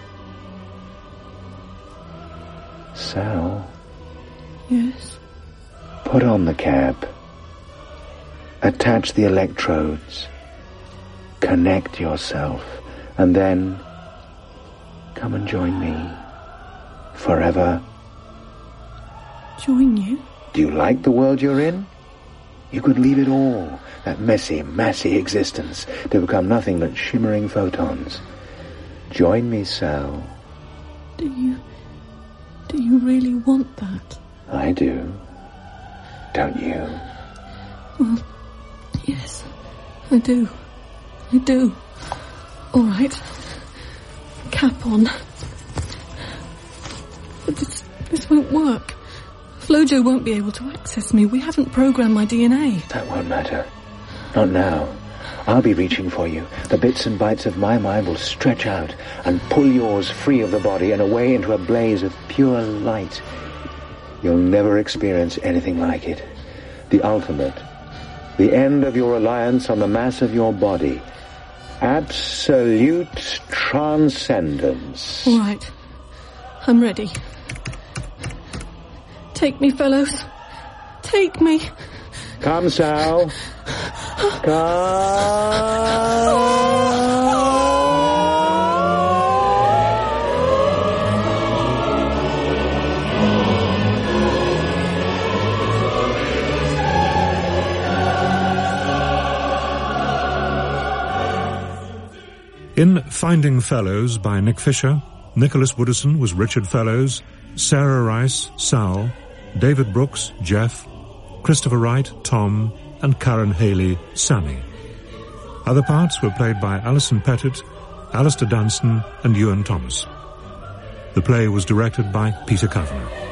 Speaker 4: Sal?
Speaker 7: Yes?
Speaker 4: Put on the cap. Attach the electrodes. Connect yourself. And then come and join me. Forever.
Speaker 7: Join you?
Speaker 4: Do you like the world you're in? You could leave it all, that messy, massy existence, to become nothing but shimmering photons. Join me, Sal.
Speaker 7: Do you... do you really want that?
Speaker 4: I do. Don't you?
Speaker 7: Well, yes, I do. I do. All right. Cap on. But this, this won't work. Flojo won't be able to access me. We haven't programmed my D N A.
Speaker 4: That won't matter. Not now. I'll be reaching for you. The bits and bytes of my mind will stretch out and pull yours free of the body and away into a blaze of pure light. You'll never experience anything like it. The ultimate. The end of your reliance on the mass of your body. Absolute transcendence.
Speaker 7: All right. I'm ready. Take me, fellows. Take me.
Speaker 4: Come, Sal.
Speaker 1: In Finding Fellows by Nick Fisher, Nicholas Woodison was Richard Fellows, Sarah Rice, Sal, David Brooks, Jeff, Christopher Wright, Tom, and Karen Haley, Sammy. Other parts were played by Alison Pettit, Alistair Dunstan, and Ewan Thomas. The play was directed by Peter Kavanagh.